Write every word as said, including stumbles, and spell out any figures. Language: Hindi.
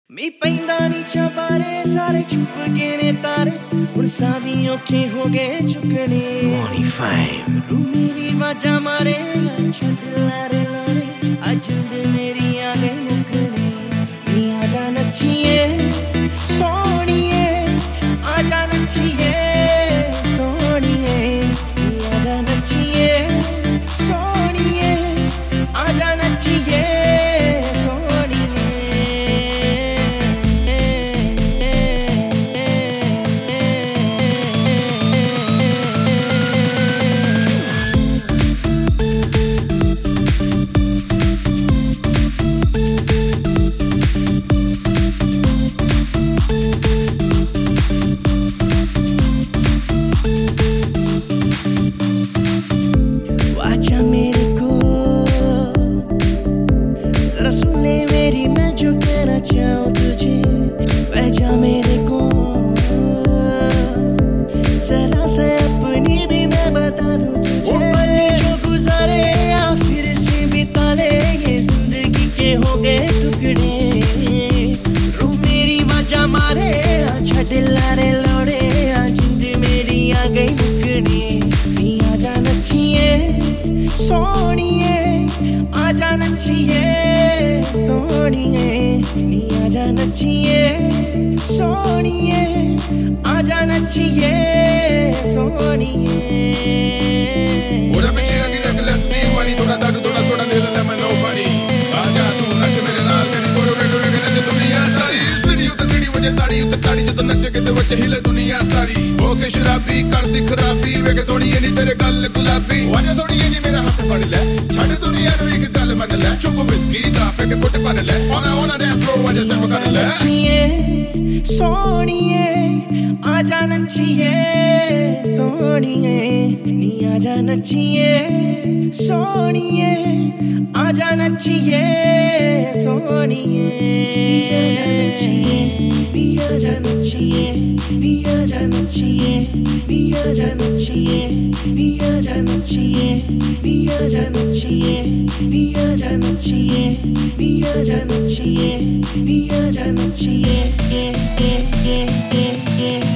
मी पैंदा नी चबारे सारे चुप के ने तारे हुण सावी औखे हो गए चुकने Money fame रू मेरी वाजा मारे छड़ लारे लारे अज मेरी आ गई मुकने नी आजा नचिए सोनिए आजा नचिए सोनिए नी आजा नचिए सोनिए आजा नचिए आजा मेरे को जरा सुन ले मेरी मैं जो कहना चाहूँ तुझे बजा मेरे को जरा से अपनी भी मैं बता दूँ तुझे वो पल जो गुजारे या फिर से बिता ले ये जिंदगी के हो गए टुकड़े रू मेरी वजह मारे छड़ लारे लौड़े जिंद मेरी आ गई मुकनी नी आजा नचिए सोनिए आजा नचिए सोनिए नी आजा नचिए सोनिए आजा नचिए सोनिए Ora me chega que necklace me money toda dadu toda soda nele le मैं no funny आजा तू नच मेरे नाल मेरी गोरो रेडो रे नच दुनिया सारी सीढ़ी उते सीढ़ी वजे ताड़ी उते ताड़ी जो नचे के ते वचे हिले दुनिया सारी ओके शराबी कर दी खराबी वे के सोनी नी तेरे गल गुलाबी वजे सोनी नी मेरा हाथ फड़ ले छड़ दुनिया नु एक गल मन ले चुप बिस्की दा पे के पुट पर ले ओना ओना डांस फ्लोर वजे सब कर ले सोनिए आजा नचिए सोनिए नी आजा नचिए सोनिए आजा नचिए सोनिए नी आजा नचिए नी आजा नचिए नी आजा नचिए नी आजा नचिए नी आजा नचिए नी आजा नचिए नी आजा नचिए नी आजा नचिए